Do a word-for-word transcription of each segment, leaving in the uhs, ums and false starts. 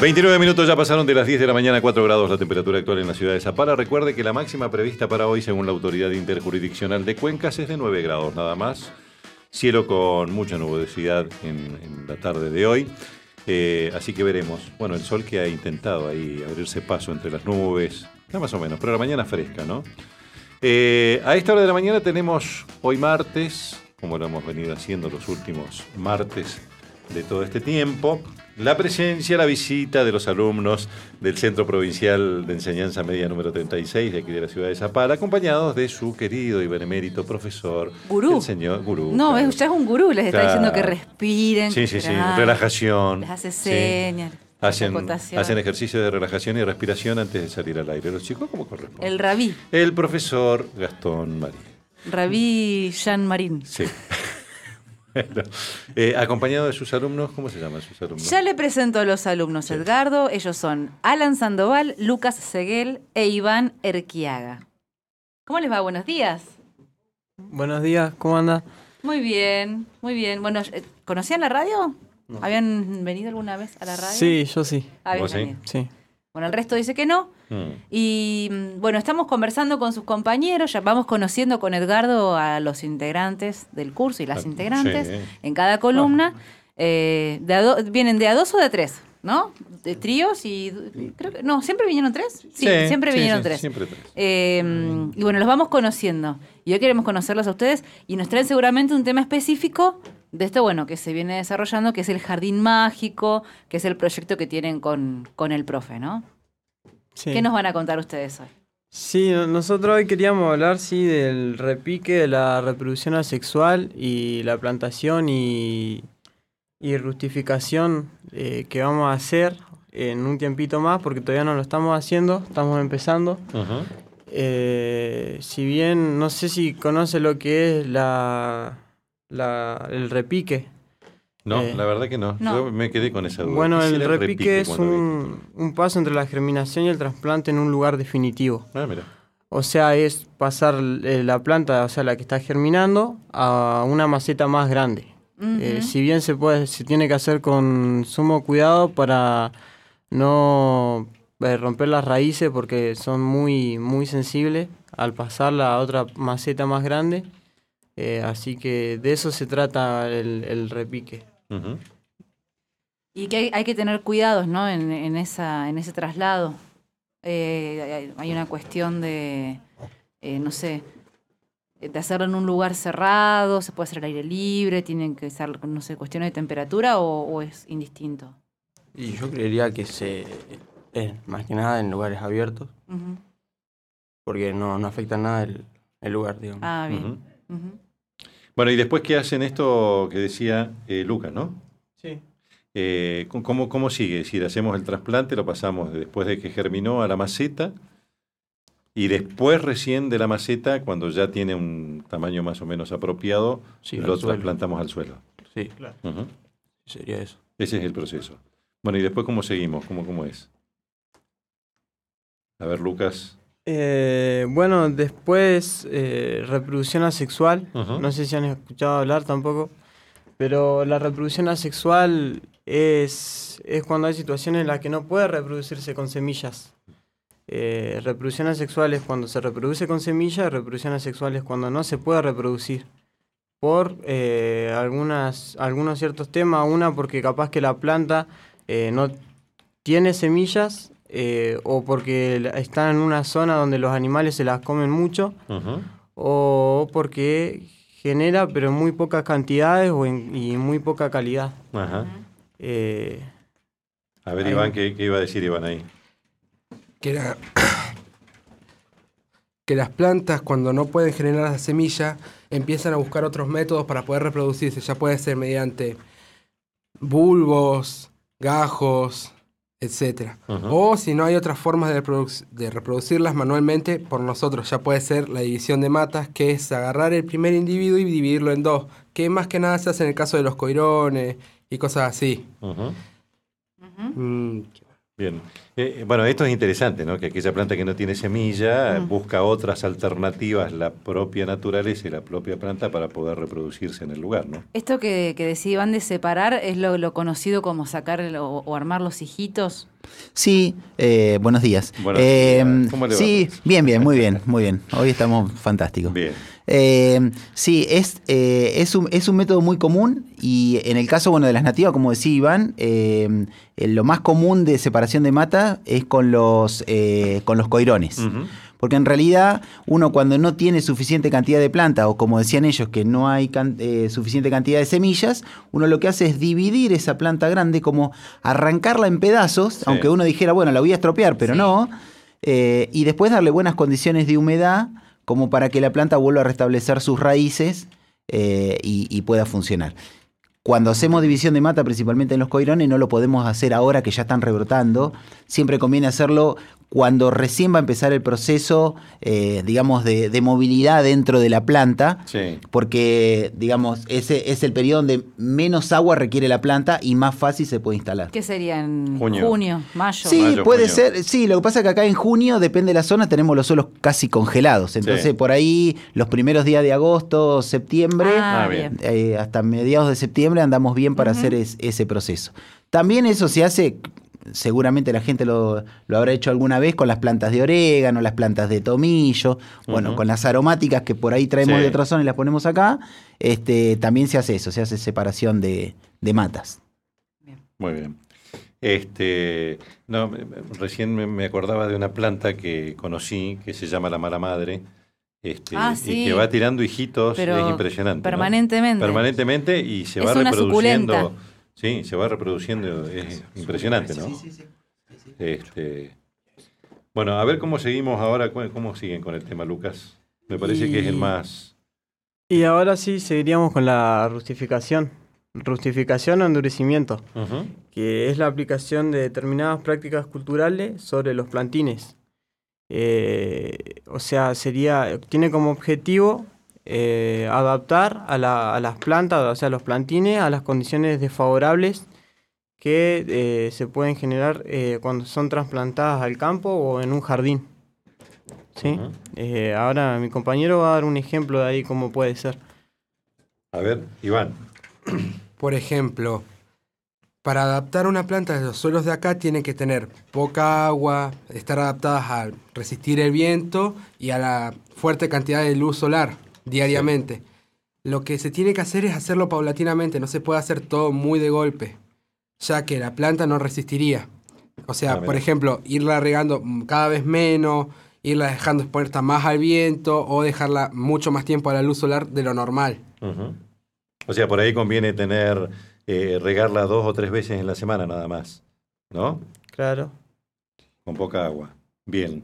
veintinueve minutos ya pasaron de las diez de la mañana, cuatro grados la temperatura actual en la ciudad de Zapala. Recuerde que la máxima prevista para hoy, según la Autoridad Interjurisdiccional de Cuencas, es de nueve grados nada más. Cielo con mucha nubosidad en, en la tarde de hoy. Eh, así que veremos. Bueno, el sol que ha intentado ahí abrirse paso entre las nubes, ya más o menos, pero la mañana fresca, ¿no? Eh, a esta hora de la mañana tenemos hoy martes, como lo hemos venido haciendo los últimos martes de todo este tiempo, la presencia, la visita de los alumnos del Centro Provincial de Enseñanza Media número treinta y seis de aquí de la ciudad de Zapala, acompañados de su querido y benemérito profesor, gurú. el señor gurú. No, claro. ya es un gurú, les está Claro. diciendo que respiren. Sí, sí, sí, claro. relajación. Les hace Sí. señas. Hacen, acotación. hacen ejercicios de relajación y respiración antes de salir al aire. Los chicos, ¿cómo corresponde? El rabí, El profesor Gastón Marí. rabí Jean Marín. Sí. Bueno, eh, acompañado de sus alumnos, ¿cómo se llaman sus alumnos? Ya le presento a los alumnos, Sí. Edgardo. Ellos son Alan Sandoval, Lucas Seguel e Iván Erquiaga. ¿Cómo les va? Buenos días. Buenos días, ¿cómo anda? Muy bien, muy bien. Bueno, eh, ¿conocían la radio? No. ¿Habían venido alguna vez a la radio? Sí, yo sí, Habían ¿Vos sí? venido. sí. Bueno, el resto dice que no. Mm. Y mm, bueno, estamos conversando con sus compañeros, ya vamos conociendo con Edgardo a los integrantes del curso y las Ah, integrantes sí. en cada columna. Eh, de a do- ¿Vienen de a dos o de a tres? ¿No? De tríos y... creo que, no, ¿siempre vinieron tres? Sí, siempre sí, vinieron sí, tres. Siempre tres. Eh, y bueno, los vamos conociendo. Y hoy queremos conocerlos a ustedes y nos traen seguramente un tema específico de esto, bueno, que se viene desarrollando, que es el Jardín Mágico, que es el proyecto que tienen con, con el profe, ¿no? sí. ¿Qué nos van a contar ustedes hoy? Sí, no- nosotros hoy queríamos hablar, sí, del repique de la reproducción asexual y la plantación y, y rustificación eh, que vamos a hacer en un tiempito más, porque todavía no lo estamos haciendo, estamos empezando. Ajá. Eh, si bien no sé si conoce lo que es la, la el repique. No, Eh, la verdad que no. no. Yo me quedé con esa duda. Bueno, ¿Qué el será repique es cuando un, un paso entre la germinación y el trasplante en un lugar definitivo. vi? Ah, mira. O sea, es pasar eh, la planta, o sea, la que está germinando, a una maceta más grande. Eh, Ujú. si bien se puede, se tiene que hacer con sumo cuidado para no eh, romper las raíces porque son muy, muy sensibles al pasarla a otra maceta más grande. Eh, así que de eso se trata el, el repique. Ujú. Y que hay, hay que tener cuidados, ¿no? En, en, esa, en ese traslado. Eh, hay, hay una cuestión de, eh, no sé, de hacerlo en un lugar cerrado, se puede hacer al aire libre, tienen que ser, no sé, cuestiones de temperatura o, o es indistinto. Y yo creería que se es más que nada en lugares abiertos, Ujú. porque no, no afecta nada el, el lugar, digamos. Ah, bien. Ujú. Ujú. Bueno, y después que hacen esto que decía eh, Lucas, ¿no? Sí. Eh, ¿cómo, ¿Cómo sigue? Es decir, hacemos el trasplante, lo pasamos después de que germinó a la maceta y después recién de la maceta, cuando ya tiene un tamaño más o menos apropiado, Sí, lo al suelo. trasplantamos al suelo. Sí, Ujú. sería eso. Ese es el proceso. Bueno, y después, ¿cómo seguimos? ¿Cómo, cómo es? A ver, Lucas. Eh, bueno, después eh, reproducción asexual. Ujú. No sé si han escuchado hablar tampoco. Pero la reproducción asexual es, es cuando hay situaciones en las que no puede reproducirse con semillas. Eh, reproducción asexual es cuando se reproduce con semillas, reproducción asexual es cuando no se puede reproducir. Por eh, algunas, algunos ciertos temas, una porque capaz que la planta eh, no tiene semillas, eh, o porque la- está en una zona donde los animales se las comen mucho, Ujú. o porque genera pero en muy pocas cantidades o en, y en muy poca calidad. Ajá. Eh, A ver, Ahí. Iván, ¿qué, ¿qué iba a decir Iván ahí? que, la- que las plantas cuando no pueden generar la semilla empiezan a buscar otros métodos para poder reproducirse, ya puede ser mediante bulbos, gajos, etcétera. Ujú. O si no hay otras formas de, reproduc- de reproducirlas manualmente por nosotros, ya puede ser la división de matas, que es agarrar el primer individuo y dividirlo en dos, que más que nada se hace en el caso de los coirones y cosas así. Ujú. Ujú. Mm, Bien. Eh, bueno, esto es interesante, ¿no? Que aquella planta que no tiene semilla Mm. busca otras alternativas, la propia naturaleza y la propia planta para poder reproducirse en el lugar, ¿no? Esto que, que decía Iván de separar es lo, lo conocido como sacar el- o, o armar los hijitos. Sí, eh, buenos días. Buenos Eh, días. ¿Cómo le va? Sí, bien, bien, muy bien, muy bien. Hoy estamos fantásticos. Bien. Eh, sí, es, eh, es, un, es un método muy común y en el caso bueno, de las nativas, como decía Iván, eh, eh, lo más común de separación de mata es con los, eh, con los coirones. Ujú. Porque en realidad uno cuando no tiene suficiente cantidad de planta o como decían ellos que no hay can- eh, suficiente cantidad de semillas, uno lo que hace es dividir esa planta grande, como arrancarla en pedazos, Sí. aunque uno dijera, bueno, la voy a estropear, pero Sí. no, eh, y después darle buenas condiciones de humedad como para que la planta vuelva a restablecer sus raíces eh, y, y pueda funcionar. Cuando hacemos división de mata, principalmente en los coirones, no lo podemos hacer ahora que ya están rebrotando. Siempre conviene hacerlo cuando recién va a empezar el proceso, eh, digamos, de, de movilidad dentro de la planta, Sí. porque, digamos, ese es el periodo donde menos agua requiere la planta y más fácil se puede instalar. ¿Qué sería en Junio. junio, mayo? Sí, Mayo, puede junio. ser. Sí, lo que pasa es que acá en junio, depende de la zona, tenemos los suelos casi congelados. Entonces, Sí. por ahí, los primeros días de agosto, septiembre, Ah, Ah, bien. bien. eh, hasta mediados de septiembre andamos bien para Ujú. hacer es- ese proceso. También eso se hace, seguramente la gente lo, lo habrá hecho alguna vez con las plantas de orégano, las plantas de tomillo, bueno, Ujú. con las aromáticas que por ahí traemos Sí. de otra zona y las ponemos acá, este, también se hace eso, se hace separación de, de matas. Muy bien. Este, no, me- me- recién me, me acordaba de una planta que conocí que se llama la mala madre, este, Ah, y sí. que va tirando hijitos, Pero es impresionante, ¿no? permanentemente. Permanentemente y se Es va una reproduciendo. suculenta. Sí, se va reproduciendo, es impresionante, ¿no? Este, bueno, a ver cómo seguimos ahora, cu- cómo siguen con el tema, Lucas. Me parece que es el Y- más. Y ahora sí seguiríamos con la rustificación. Rustificación o endurecimiento, Ujú. que es la aplicación de determinadas prácticas culturales sobre los plantines. Eh, o sea, sería, tiene como objetivo eh, adaptar a, la- a las plantas, o sea, los plantines, a las condiciones desfavorables que eh, se pueden generar eh, cuando son trasplantadas al campo o en un jardín. ¿Sí? Ujú. Eh, ahora mi compañero va a dar un ejemplo de ahí cómo puede ser. A ver, Iván. Por ejemplo, para adaptar una planta de los suelos de acá tiene que tener poca agua, estar adaptadas a resistir el viento y a la fuerte cantidad de luz solar diariamente. Lo que se tiene que hacer es hacerlo paulatinamente, no se puede hacer todo muy de golpe, ya que la planta no resistiría. O sea, Ah, mira. por ejemplo, irla regando mm, cada vez menos, irla dejando expuesta más al viento o dejarla mucho más tiempo a la luz solar de lo normal. Ujú. O sea, por ahí conviene tener, eh, regarla dos o tres veces en la semana nada más, ¿no? Claro. Con poca agua. Bien.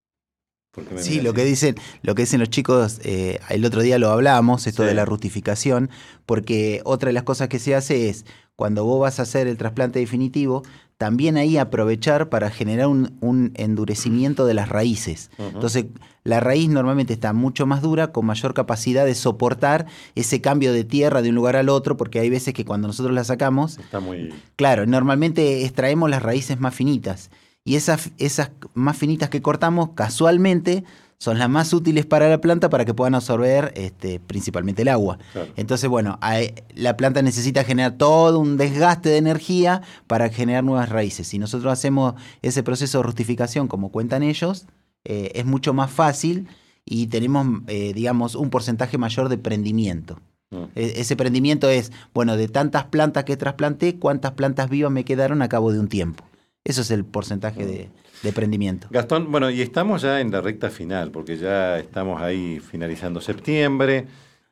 ¿Por qué me Sí, mirás lo que así? dicen, lo que dicen los chicos, eh, el otro día lo hablamos, esto Sí. de la rustificación, porque otra de las cosas que se hace es, cuando vos vas a hacer el trasplante definitivo, también ahí aprovechar para generar un, un endurecimiento de las raíces. Ujú. Entonces, la raíz normalmente está mucho más dura, con mayor capacidad de soportar ese cambio de tierra de un lugar al otro, porque hay veces que cuando nosotros la sacamos, Está muy. claro, normalmente extraemos las raíces más finitas. Y esas, esas más finitas que cortamos, casualmente, son las más útiles para la planta para que puedan absorber este, principalmente el agua. Claro. Entonces, bueno, hay- la planta necesita generar todo un desgaste de energía para generar nuevas raíces. Si nosotros hacemos ese proceso de rustificación como cuentan ellos, eh, es mucho más fácil y tenemos, eh, digamos, un porcentaje mayor de prendimiento. Mm. E- Ese prendimiento es, bueno, de tantas plantas que trasplanté, ¿cuántas plantas vivas me quedaron a cabo de un tiempo? Eso es el porcentaje de, de prendimiento. Gastón, bueno, y estamos ya en la recta final, porque ya estamos ahí finalizando septiembre,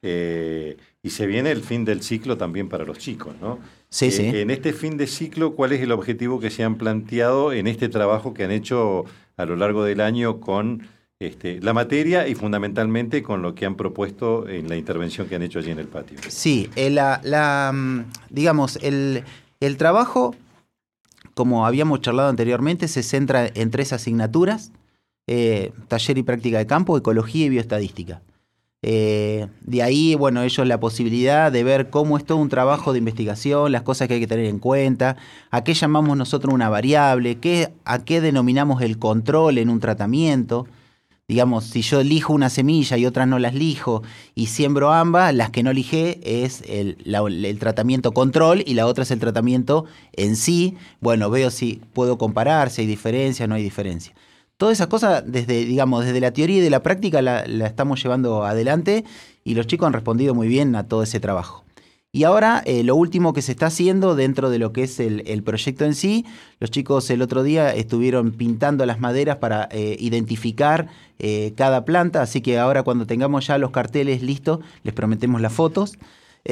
eh, y se viene el fin del ciclo también para los chicos, ¿no? Sí, Eh, sí. En este fin de ciclo, ¿cuál es el objetivo que se han planteado en este trabajo que han hecho a lo largo del año con este, la materia y fundamentalmente con lo que han propuesto en la intervención que han hecho allí en el patio? Sí, eh, la, la, mm, digamos, el, el trabajo, como habíamos charlado anteriormente, se centra en tres asignaturas, eh, taller y práctica de campo, ecología y bioestadística. Eh, de ahí, bueno, ellos la posibilidad de ver cómo es todo un trabajo de investigación, las cosas que hay que tener en cuenta, a qué llamamos nosotros una variable, qué, a qué denominamos el control en un tratamiento. Digamos, si yo elijo una semilla y otras no las elijo y siembro ambas, las que no elige es el, la, el tratamiento control y la otra es el tratamiento en sí. Bueno, veo si puedo comparar, si hay diferencia o no hay diferencia. Todas esas cosas, desde, digamos, desde la teoría y de la práctica, la, la estamos llevando adelante y los chicos han respondido muy bien a todo ese trabajo. Y ahora, eh, lo último que se está haciendo dentro de lo que es el, el proyecto en sí, los chicos el otro día estuvieron pintando las maderas para eh, identificar eh, cada planta, así que ahora cuando tengamos ya los carteles listos, les prometemos las fotos.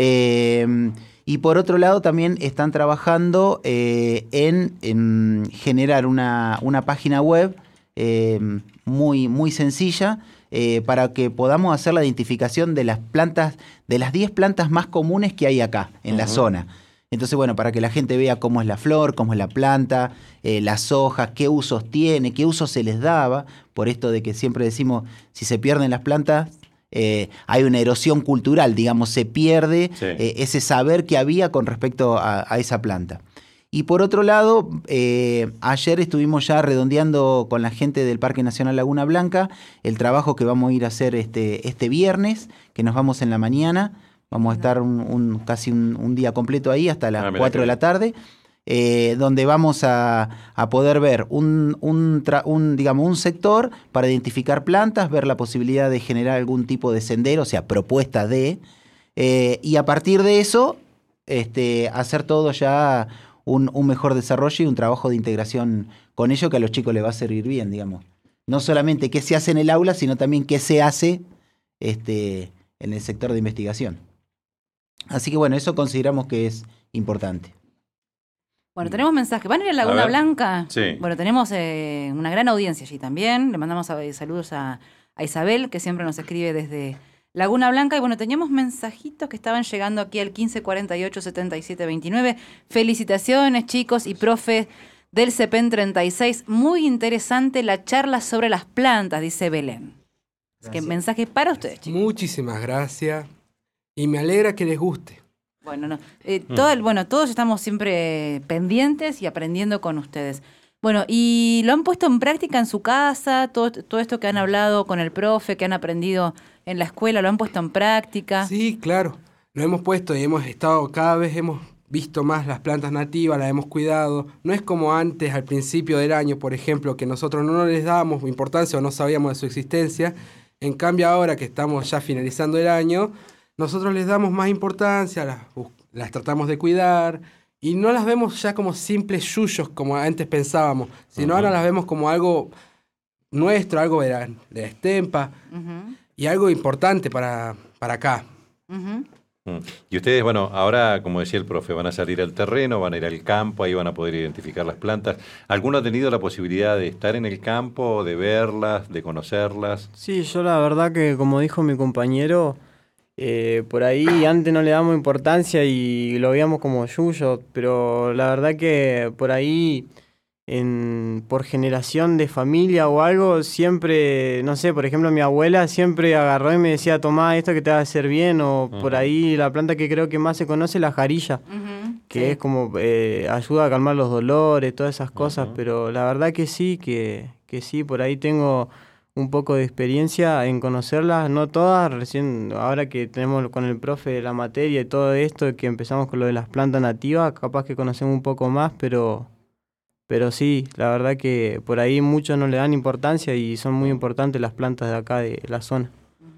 Eh, y por otro lado, también están trabajando eh, en, en generar una, una página web eh, muy, muy sencilla, Eh, para que podamos hacer la identificación de las plantas, de las diez plantas más comunes que hay acá, en uh-huh. la zona. Entonces, bueno, para que la gente vea cómo es la flor, cómo es la planta, eh, las hojas, qué usos tiene, qué usos se les daba, por esto de que siempre decimos, si se pierden las plantas, eh, hay una erosión cultural, digamos, se pierde sí. eh, ese saber que había con respecto a, a esa planta. Y por otro lado, eh, ayer estuvimos ya redondeando con la gente del Parque Nacional Laguna Blanca el trabajo que vamos a ir a hacer este, este viernes, que nos vamos en la mañana. Vamos a estar un, un, casi un, un día completo ahí hasta las ah, cuatro de la tarde, eh, donde vamos a, a poder ver un, un, tra, un, digamos, un sector para identificar plantas, ver la posibilidad de generar algún tipo de sendero, o sea, propuesta de, eh, y a partir de eso este, hacer todo ya... Un, un mejor desarrollo y un trabajo de integración con ello que a los chicos les va a servir bien, digamos. No solamente qué se hace en el aula, sino también qué se hace este, en el sector de investigación. Así que bueno, eso consideramos que es importante. Bueno, tenemos mensajes. ¿Van a ir a Laguna a Blanca? Sí. Bueno, tenemos eh, una gran audiencia allí también. Le mandamos a, saludos a, a Isabel, que siempre nos escribe desde Laguna Blanca. Y bueno, teníamos mensajitos que estaban llegando aquí al quince cuarenta y ocho setenta y siete veintinueve. Felicitaciones, chicos y profes del CEPEN treinta y seis. Muy interesante la charla sobre las plantas, dice Belén. Así que mensaje para ustedes, chicos. Muchísimas gracias. Y me alegra que les guste. Bueno, no, eh, mm. todo el, bueno, todos estamos siempre pendientes y aprendiendo con ustedes. Bueno, ¿y lo han puesto en práctica en su casa? Todo, todo esto que han hablado con el profe, que han aprendido en la escuela, ¿lo han puesto en práctica? Sí, claro. Lo hemos puesto y hemos estado, cada vez hemos visto más las plantas nativas, las hemos cuidado. No es como antes, al principio del año, por ejemplo, que nosotros no les dábamos importancia o no sabíamos de su existencia. En cambio, ahora que estamos ya finalizando el año, nosotros les damos más importancia, las, las tratamos de cuidar y no las vemos ya como simples yuyos como antes pensábamos, sino uh-huh. ahora las vemos como algo nuestro, algo de la, de la estempa uh-huh. y algo importante para, para acá. Uh-huh. Y ustedes, bueno, ahora, como decía el profe, van a salir al terreno, van a ir al campo, ahí van a poder identificar las plantas. ¿Alguno ha tenido la posibilidad de estar en el campo, de verlas, de conocerlas? Sí, yo la verdad que, como dijo mi compañero, Eh, por ahí antes no le damos importancia y lo veíamos como yuyo, pero la verdad que por ahí, en, por generación de familia o algo, siempre, no sé, por ejemplo mi abuela siempre agarró y me decía, tomá esto que te va a hacer bien, o uh-huh. por ahí la planta que creo que más se conoce es la jarilla, uh-huh. que sí. es como, eh, ayuda a calmar los dolores, todas esas cosas, uh-huh. pero la verdad que sí, que, que sí, por ahí tengo un poco de experiencia en conocerlas, no todas, recién ahora que tenemos con el profe la materia y todo esto, que empezamos con lo de las plantas nativas, capaz que conocemos un poco más, pero, pero sí, la verdad que por ahí muchos no le dan importancia y son muy importantes las plantas de acá, de la zona.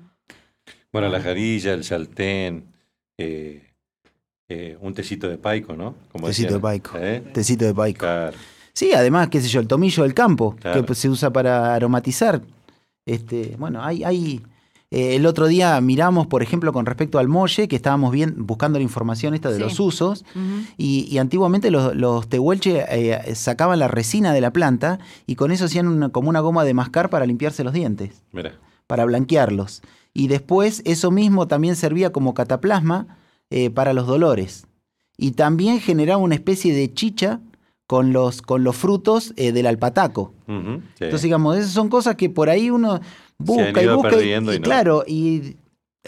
Bueno, la jarilla, el saltén, eh, eh, un tecito de paico, ¿no? Como tecito decían, de paico, ¿eh? tecito de paico. Claro. Sí, además, qué sé yo, el tomillo del campo, claro. que se usa para aromatizar. Este, bueno, hay, hay eh, el otro día miramos, por ejemplo, con respecto al molle, que estábamos bien, buscando la información esta de sí. los usos, uh-huh. y, y antiguamente los, los tehuelche eh, sacaban la resina de la planta y con eso hacían una, como una goma de mascar para limpiarse los dientes, Mira. para blanquearlos. Y después eso mismo también servía como cataplasma eh, para los dolores. Y también generaba una especie de chicha con los, con los frutos eh, del alpataco. Uh-huh, sí. Entonces, digamos, esas son cosas que por ahí uno busca y busca. Y, y, y no. claro, y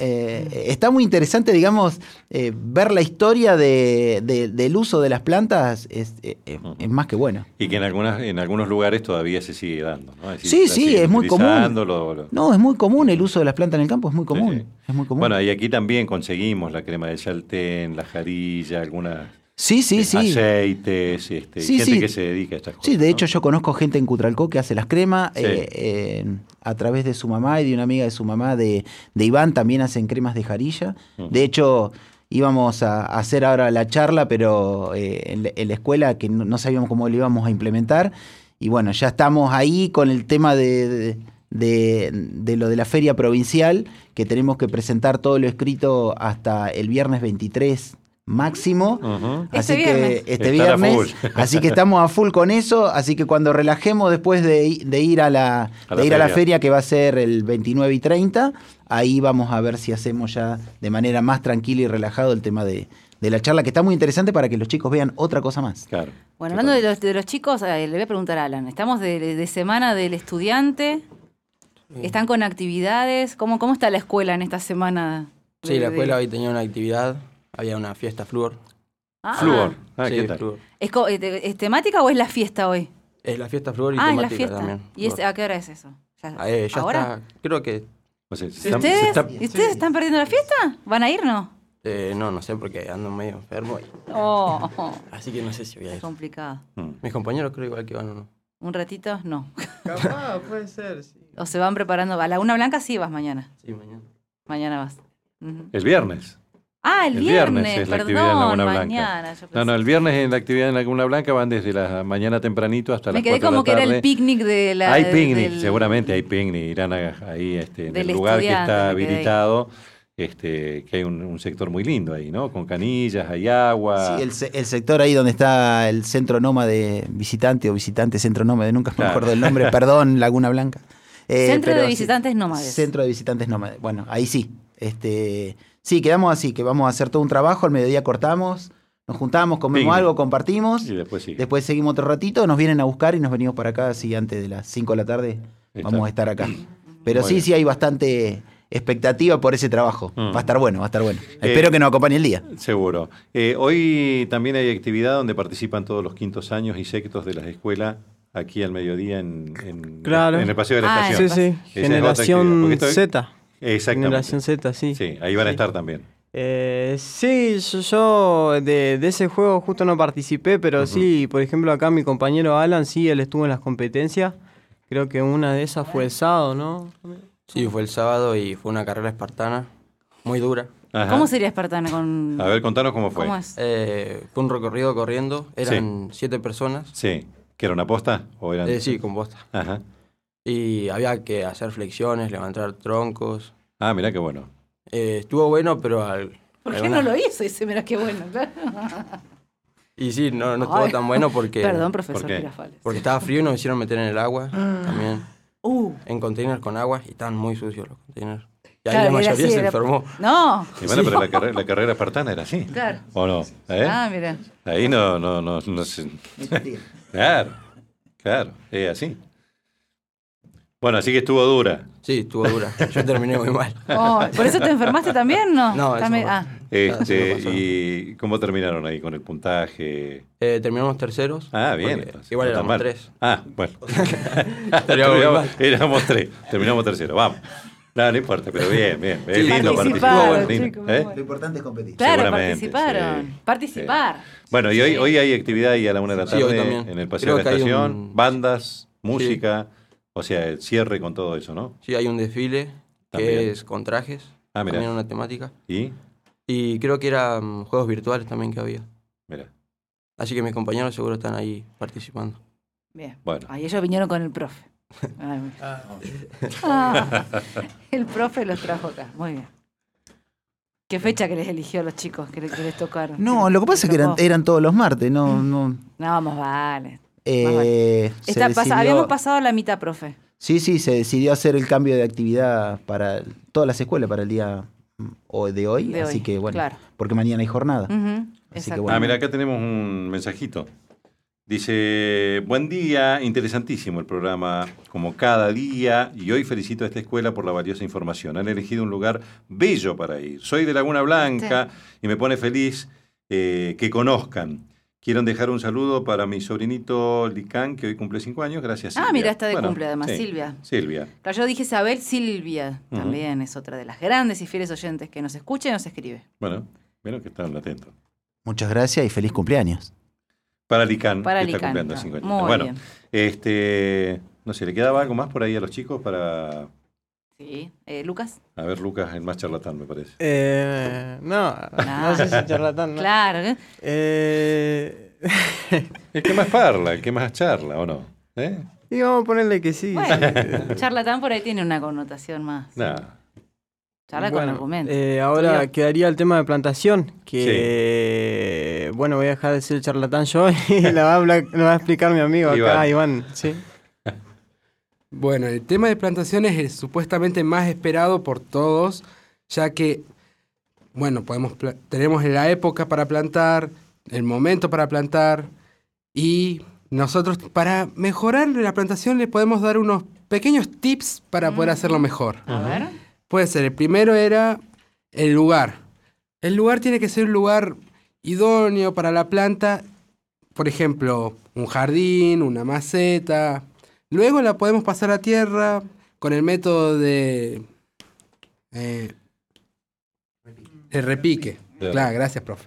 eh, está muy interesante, digamos, eh, ver la historia de, de- del uso de las plantas es, es- es más que bueno. Y que en algunas en algunos lugares todavía se sigue dando, ¿no? Es Sí, la sí, siguen es muy común. utilizando, lo- lo- No, es muy común el uso de las plantas en el campo, es muy común. Sí, sí. Es muy común. Bueno, y aquí también conseguimos la crema de chaltén, la jarilla, algunas sí, sí, eh, sí. aceites, este, y Sí, gente sí. que se dedica a estas cosas. Sí, de ¿no? hecho yo conozco gente en Cutralcó que hace las cremas, Sí. eh, eh, a través de su mamá y de una amiga de su mamá, de, de Iván, también hacen cremas de jarilla. Ujú. De hecho, íbamos a, a hacer ahora la charla, pero eh, en, la- en la escuela que no, no sabíamos cómo lo íbamos a implementar. Y bueno, ya estamos ahí con el tema de, de, de- de lo de la feria provincial, que tenemos que presentar todo lo escrito hasta el viernes veintitrés máximo. Ujú. Este Así viernes. que este Estar a viernes, full. así que estamos a full con eso, así que cuando relajemos después de, i- de ir a la, A de la ir a la feria. feria que va a ser el veintinueve y treinta, ahí vamos a ver si hacemos ya de manera más tranquila y relajado el tema de, de la charla, que está muy interesante para que los chicos vean otra cosa más. Claro. Bueno, hablando de los, de los chicos, eh, le voy a preguntar a Alan. Estamos de, de semana del estudiante. ¿Están con actividades? ¿Cómo, cómo está la escuela en esta semana? Sí, de- la de- escuela hoy tenía una actividad, había una fiesta flúor. Ah, Flúor. Ah, Sí, ¿qué tal? flúor. ¿Es, co- eh, de- es temática o es la fiesta hoy? Es la fiesta flúor y Ah, es temática la fiesta. también. ¿Y es- flúor. a qué hora es eso? ¿Ya, Ah, eh, ya ¿Ahora? está, creo que, O sea, se ¿Y está- ustedes, se está- ¿y ustedes están perdiendo la fiesta? ¿Van a ir no? eh, no, no sé porque ando medio enfermo, y- Oh, así que no sé si voy a es ir. complicado. Mm. Mis compañeros creo igual que van o no. ¿Un ratito? No. Capaz, puede ser, sí. O se van preparando. A Laguna Blanca sí vas mañana. Sí, mañana. Mañana vas. Ujú. El viernes. Ah, el, El viernes viernes, es la perdón, actividad en Laguna Blanca. mañana. yo No, pensé- no, el viernes en la actividad en Laguna Blanca van desde la mañana tempranito hasta Me las quedé cuatro de como la que era tarde. el picnic de la. Hay de- picnic, del- seguramente hay picnic. Irán a- ahí este, en Del el lugar que estudiante, está me quedé ahí. habilitado, este, que hay un, un sector muy lindo ahí, ¿no? Con canillas, hay agua. Sí, el, se- el sector ahí donde está el centro nómade visitante o visitante centro nómade, nunca me Claro. acuerdo el nombre, perdón, Laguna Blanca. Eh, Centro de pero sí, visitantes nómades. Centro de visitantes nómades. Bueno, ahí sí. Este, sí, quedamos así, que vamos a hacer todo un trabajo, al mediodía cortamos, nos juntamos, comemos Picnic. algo, compartimos, Y después sí. después seguimos otro ratito, nos vienen a buscar y nos venimos para acá, así antes de las cinco de la tarde Está. vamos a estar acá. Pero Muy sí, bien. sí hay bastante expectativa por ese trabajo. Mm. Va a estar bueno, va a estar bueno. Eh, Espero que nos acompañe el día. Seguro. Eh, hoy también hay actividad donde participan todos los quintos años y sextos de las escuelas aquí al mediodía en, en, Claro. en el Paseo de la Ah, Estación. Sí, sí. Esa es otra actividad, Generación porque esto- Z. Exactamente. Generación Z, sí. Sí, ahí van a estar también. Eh, sí, yo, yo de, de ese juego justo no participé, pero sí, por ejemplo, acá mi compañero Alan, sí, él estuvo en las competencias. Creo que una de esas fue el sábado, ¿no? Sí, fue el sábado y fue una carrera espartana, muy dura. Ajá. ¿Cómo sería Espartana con.? A ver, contanos cómo fue. ¿Cómo es? Eh, fue un recorrido corriendo, eran siete personas. Sí. ¿Que era una posta? ¿O eran... Eh, sí, con bosta. Ajá. Y había que hacer flexiones, levantar troncos. Ah, mirá qué bueno. Eh, estuvo bueno, pero al... ¿Por qué alguna- no lo hizo? Dice, mira qué bueno. claro. Y sí, no, no estuvo Ay. tan bueno porque, Perdón, profesor ¿por qué? Girafales. porque estaba frío y nos hicieron meter en el agua también. Uh, En containers con agua y estaban muy sucios los containers. Y ahí claro, la era mayoría así, se era- enfermó. No. Y bueno, pero la carrera, la carrera espartana era así. Claro. ¿O no? ¿Eh? Ah, mira. Ahí no, no, no, no se... Claro, claro, es así. Bueno, así que estuvo dura. Sí, estuvo dura. Yo terminé muy mal. Oh, ¿por eso te enfermaste también? No. No, Está eso me- no. ah, Este, Ah, sí me pasó. ¿y cómo terminaron ahí con el puntaje? Eh, terminamos terceros. Ah, bien. porque entonces, igual no tan éramos mal. tres. Ah, bueno. Terminamos Terminamos- mal. éramos tres, terminamos tercero, vamos. No, no importa, pero bien, bien. Es Sí, lindo participaron, participar. lindo, chicos, ¿eh? muy Lo importante es competir. claro, Seguramente, participaron. sí, Participar. Bueno, y hoy, hoy hay actividad ahí a la una de la Sí, hoy tarde también. en el Paseo Creo de la que hay Estación, un- bandas, música, o sea, el cierre con todo eso, ¿no? Sí, hay un desfile que También. es con trajes. Ah, mirá. También una temática. Y, Y creo que eran juegos virtuales también que había. mira, Así que mis compañeros seguro están ahí participando. Bien. bueno. Ahí ellos vinieron con el profe. Ay, mira. Ah, el profe los trajo acá. Muy bien. ¿Qué fecha que les eligió a los chicos que, le- que les tocaron? No, ¿Qué lo que pasa les es que eran, tocó? eran todos los martes, no, no. No, vamos, vale. eh, se Está, pasa- decidió- habíamos pasado la mitad, profe. Sí, sí, se decidió hacer el cambio de actividad para todas las escuelas para el día mm, o- de hoy, De así hoy, que bueno, claro. porque mañana hay jornada. Ujú, que exacto. bueno. Ah, mira, acá tenemos un mensajito. Dice, buen día, interesantísimo el programa, como cada día, y hoy felicito a esta escuela por la valiosa información. Han elegido un lugar bello para ir. Soy de Laguna Blanca y me pone feliz eh, que conozcan. Quiero dejar un saludo para mi sobrinito Licán, que hoy cumple cinco años. Gracias, Silvia. Ah, mira, está de Bueno, cumple además, sí, Silvia. Silvia. Claro, yo dije Isabel, Silvia Ujú. también es otra de las grandes y fieles oyentes que nos escucha y nos escribe. Bueno, bueno que están atentos. Muchas gracias y feliz cumpleaños. Para Licán, Para que está Licán, cumpliendo ah, cinco años. muy Bueno, bien. este, no sé, ¿le quedaba algo más por ahí a los chicos para... Sí. Eh, Lucas. A ver, Lucas, el más charlatán, me parece. Eh, no, Nah. no sé si charlatán. ¿no? Claro. ¿eh? Eh, El que más parla, el que más charla, ¿o no? ¿Eh? y vamos a ponerle que sí. Bueno, charlatán por ahí tiene una connotación más. Nada. Charla con Bueno, argumentos. eh, ahora Estudió. quedaría el tema de plantación, que bueno, voy a dejar de ser el charlatán yo y la va a, hablar- lo va a explicar mi amigo acá, Iván. Sí. Bueno, el tema de plantación es el supuestamente más esperado por todos, ya que, bueno, podemos pla- tenemos la época para plantar, el momento para plantar, y nosotros para mejorar la plantación le podemos dar unos pequeños tips para poder hacerlo mejor. A ver. Puede ser, el primero era el lugar. El lugar tiene que ser un lugar idóneo para la planta, por ejemplo, un jardín, una maceta. Luego la podemos pasar a tierra con el método de, eh, de repique. Claro. Claro, gracias, profe.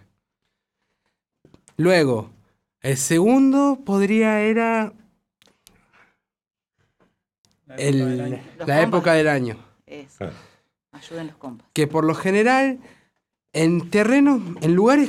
Luego, el segundo podría era el- Los la compas. época del año. Eso. Claro. Ayuden los compas. Que por lo general en terrenos, en lugares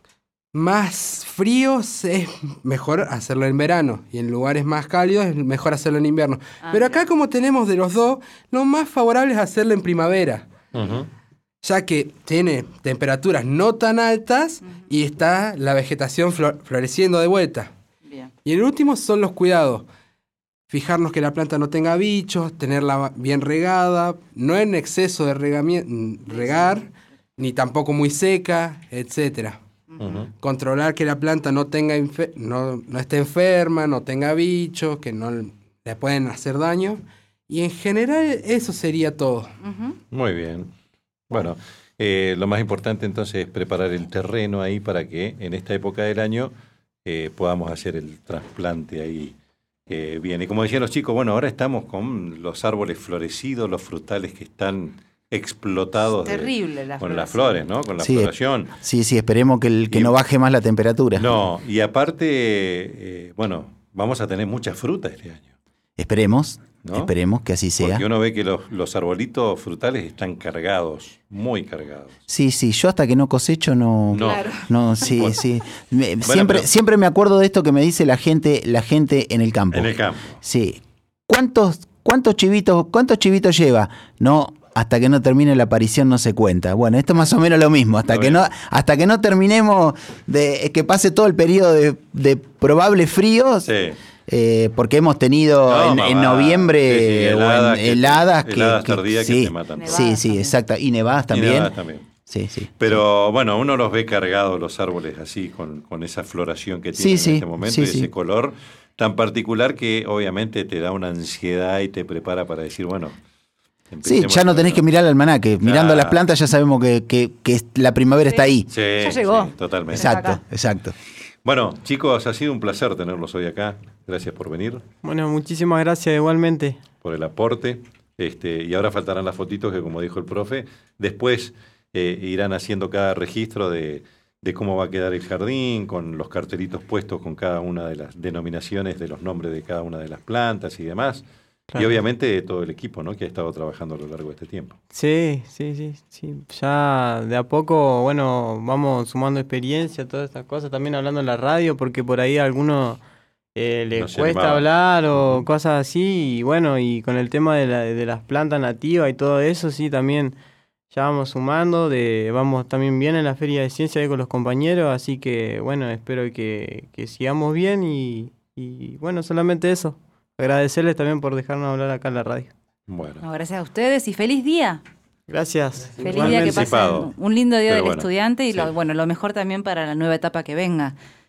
más fríos es mejor hacerlo en verano y en lugares más cálidos es mejor hacerlo en invierno. Ah, Pero mira. acá como tenemos de los dos, lo más favorable es hacerlo en primavera, Ujú. ya que tiene temperaturas no tan altas y está la vegetación flor- floreciendo de vuelta. Bien. Y el último son los cuidados. Fijarnos que la planta no tenga bichos, tenerla bien regada, no en exceso de regami- regar, ni tampoco muy seca, etcétera. Ujú. Controlar que la planta no tenga infe- no, no esté enferma, no tenga bichos, que no le pueden hacer daño. Y en general eso sería todo. Ujú. Muy bien. Bueno, eh, lo más importante entonces es preparar el terreno ahí para que en esta época del año eh, podamos hacer el trasplante ahí eh, bien. Y como decían los chicos, bueno, ahora estamos con los árboles florecidos, los frutales que están explotados de- Terrible la con las floración. flores, ¿no? Con la Sí. floración. Sí, sí, esperemos que, el, que Y- no baje más la temperatura. No, y aparte, eh, bueno, vamos a tener mucha fruta este año. Esperemos, ¿No? esperemos que así sea. Porque uno ve que los, los arbolitos frutales están cargados, muy cargados. Sí, sí, yo hasta que no cosecho no... No. Claro. No, sí, Bueno. sí. Me- siempre, pero- siempre me acuerdo de esto que me dice la gente, la gente en el campo. En el campo. Sí. ¿Cuántos, cuántos chivitos, cuántos chivitos lleva? No, hasta que no termine la aparición no se cuenta. Bueno, esto es más o menos lo mismo. Hasta Está que bien. no, hasta que no terminemos de que pase todo el periodo de, de probables fríos. Sí. eh, porque hemos tenido No, en, mamá. en noviembre Sí, sí, o heladas en que- heladas que, heladas que- tardías que sí, te matan. Nevadas sí, sí, también. exacto. Y nevadas Y también. nevadas también. Sí, sí. Pero bueno, uno los ve cargados los árboles así, con, con esa floración que Sí, tienen sí, en este momento sí, y ese sí. color tan particular que obviamente te da una ansiedad y te prepara para decir, bueno. Sí, empecemos ya no a- tenés que mirar el almanaque. Mirando las plantas ya sabemos que, que- que la primavera está ahí. Sí, Ya llegó. sí, totalmente. Exacto, acá. exacto. Bueno, chicos, ha sido un placer tenerlos hoy acá. Gracias por venir, Bueno, muchísimas gracias igualmente. por el aporte. Este, y ahora faltarán las fotitos que, como dijo el profe, después eh, irán haciendo cada registro de, de cómo va a quedar el jardín, con los cartelitos puestos con cada una de las denominaciones de los nombres de cada una de las plantas y demás. Y Claro. obviamente de todo el equipo, ¿no?, que ha estado trabajando a lo largo de este tiempo. Sí, sí, sí, sí. Ya de a poco, bueno, vamos sumando experiencia, todas estas cosas, también hablando en la radio, porque por ahí a algunos eh, les No se cuesta animaban. hablar o Ujú. cosas así, y bueno, y con el tema de, la, de las plantas nativas y todo eso, sí, también ya vamos sumando, de, vamos también bien en la Feria de Ciencia ahí con los compañeros, así que bueno, espero que, que sigamos bien y, y bueno, solamente eso. Agradecerles también por dejarnos hablar acá en la radio. Bueno, No, gracias a ustedes y feliz día. Gracias. Feliz Igualmente. día, que pasen Anticipado. un lindo día Pero del bueno, estudiante y sí. lo, bueno, lo mejor también para la nueva etapa que venga.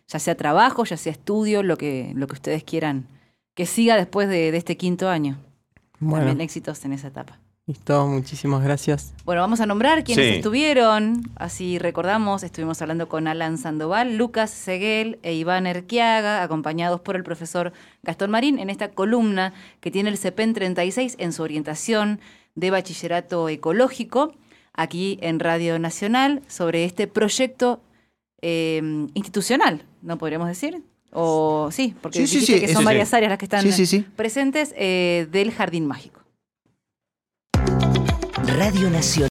ya sea trabajo, ya sea estudio, lo que, lo que ustedes quieran que siga después de, de este quinto año. Bueno, También éxitos en esa etapa. listo, muchísimas gracias. Bueno, vamos a nombrar quienes Sí. estuvieron. Así recordamos, estuvimos hablando con Alan Sandoval, Lucas Seguel e Iván Erquiaga, acompañados por el profesor Gastón Marín, en esta columna que tiene el CEPEN treinta y seis en su orientación de bachillerato ecológico, aquí en Radio Nacional, sobre este proyecto eh, institucional, ¿no podríamos decir? O sí, porque Sí, sí, dijiste sí, que eso son sí. varias áreas las que están Sí, sí, sí. presentes, eh, del Jardín Mágico. Radio Nacional.